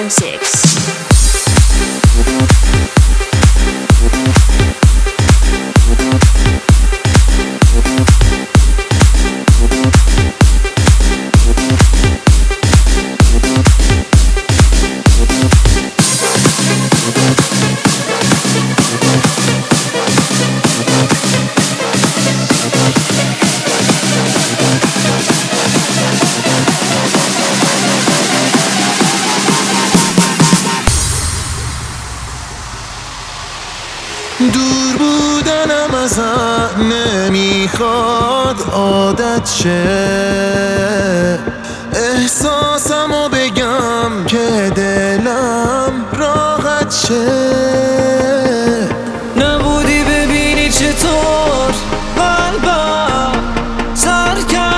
M6. دور بودنم ازت نمیخواد عادت شه، احساسمو بگم که دلم راحت شه. نبودی ببینی چطور قلبم سر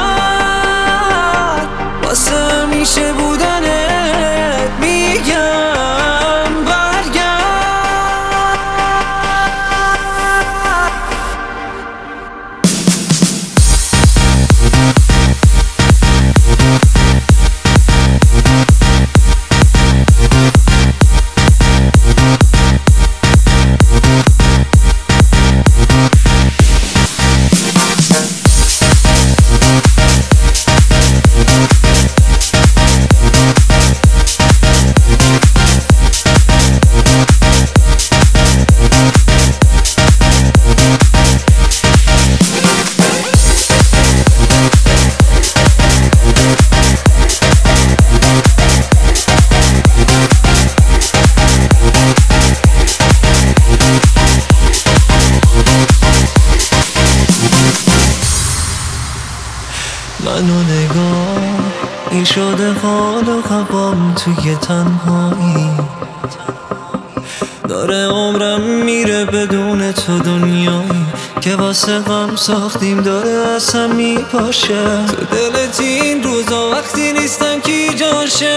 کرد، واسه همیشه بودنت میگم برگرد. منو نگاه، این شده حال و هوام توی تنهایی، داره عمرم میره بدون تو دنیایی که واسه غم ساختیم داره از هم میپاشه. تو دلت این روزا وقتی نیستم کی جاشه.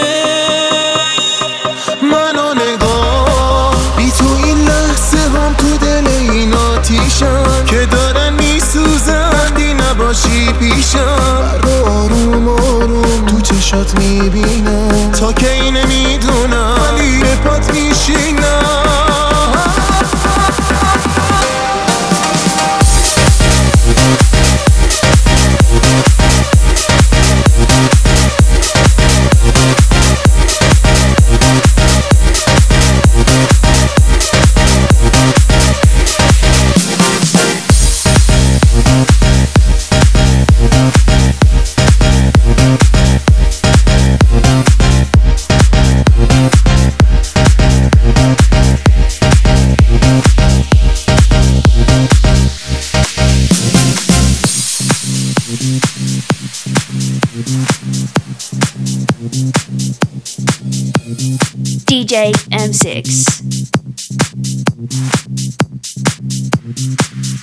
منو نگاه، بی تو این لحظه هم تو دل این آتیشم که دارن میسوزن، دی نباشی پیشم. آروم آروم تو چشات میبینم، تا که این نمیدونم ولی به پات میشینم. DJ M6.